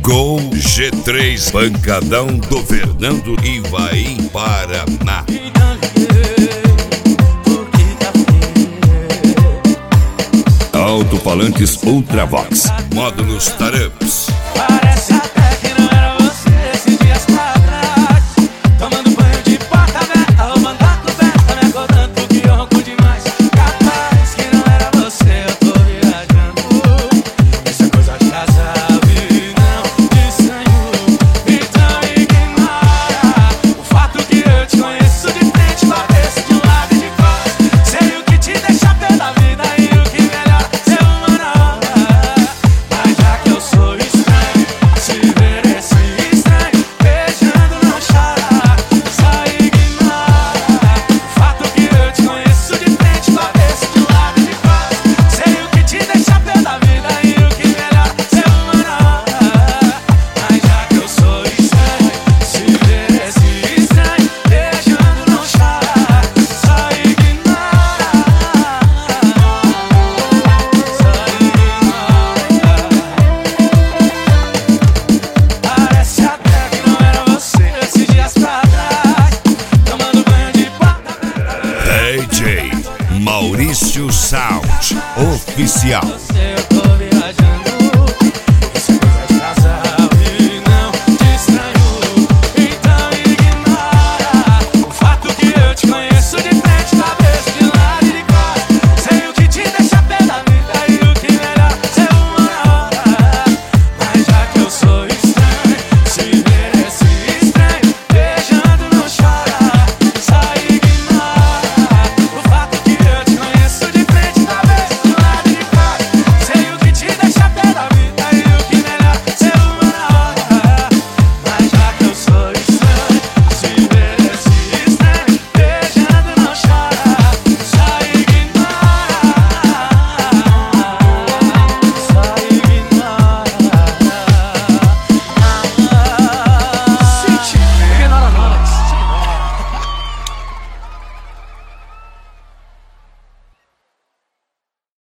Gol G3, pancadão do Fernando Ivaí, Paraná. Alto-falantes Ultravox, módulos Taramps. Parece até que não era você esses dias pra trás. Tomando banho de porta aberta, roubando a coberta, me acordando porque eu ronco demais. Capaz que não era você, eu tô viajando. Isso é coisa de casal e não de sonho. Então ignora o fato que eu te conheço de frente, cabeça de um lado e de costas. Sei o que te deixa pé da vida e o que melhora ser uma nova. Mas já que eu sou estranho, se ver esse estranho beijando não chora, só ignora o fato que eu te conheço de frente, cabeça de um lado e de costas. Sei o que te deixa pé da vida e o que melhora ser uma nova. Mas já que eu sou estranho, se ver esse estranho beijando não chora, só ignora, Parece até que não era você esses dias pra trás. Tomando banho de porta aberta. DJ Maurício Sound Oficial. Você, eu tô